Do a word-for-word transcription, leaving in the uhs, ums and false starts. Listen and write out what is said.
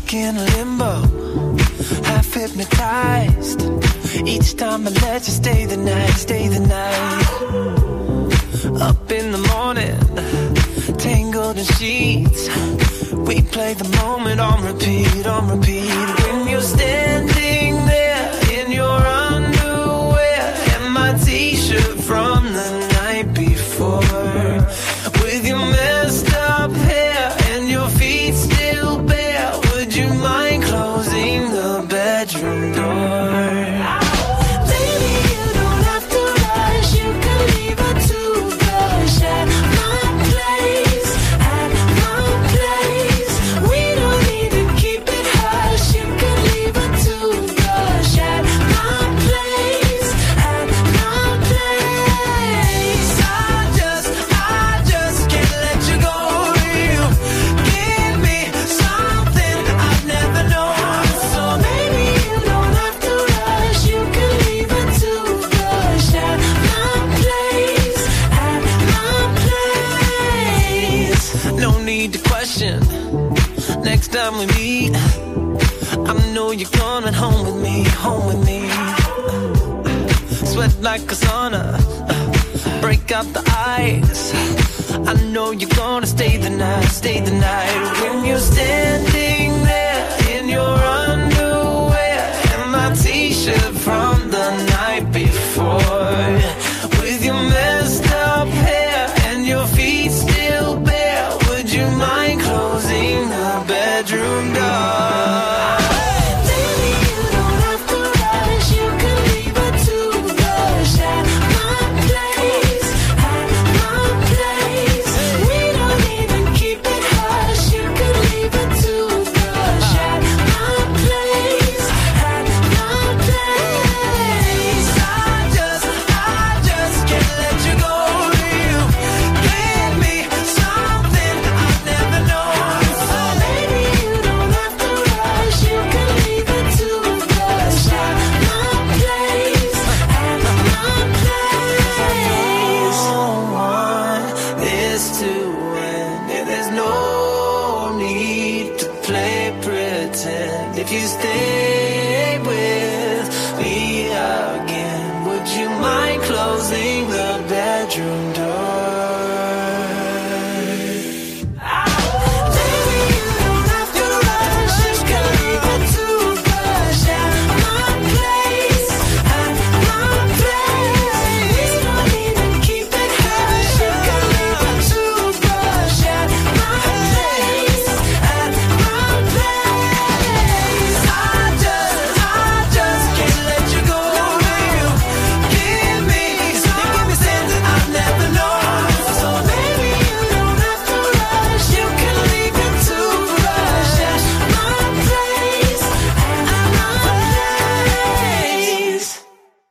stuck in limbo, half hypnotized. Each time I let you stay the night, stay the night. Up in the morning, tangled in sheets. We play the moment on repeat, on repeat. When you're standing there in your underwear and my t-shirt from the night before, with your messed up hair and your feet still bare, would you mind closing the bedroom door? Baby, you don't have to rush. You can leave a toothbrush at my place, at my place. We don't need to keep it hush. You can leave a toothbrush at my place, at my place. I just, I just can't let you go. You give me something I've never known. So Baby, you don't have to rush. You can leave a toothbrush at my place, at my place. no need to question. Next time we meet, I know you're coming home with me, home with me. Sweat like a sauna, break out the ice. I know you're gonna stay the night, stay the night. When you're standing there in your underwear and my t-shirt from the night before, with your messed up hair and your feet still bare, would you mind closing the bedroom door? Baby, you don't have to rush. You can leave a toothbrush at my place, at my place. We don't need to keep it hush. You can leave a toothbrush at my place, at my place. I just, I just can't let you go. You give me something I've never known. So Baby, you don't have to rush. You can leave a toothbrush at my place, at my place. don't want this to end. Yeah, there's no need to play pretend. If you stay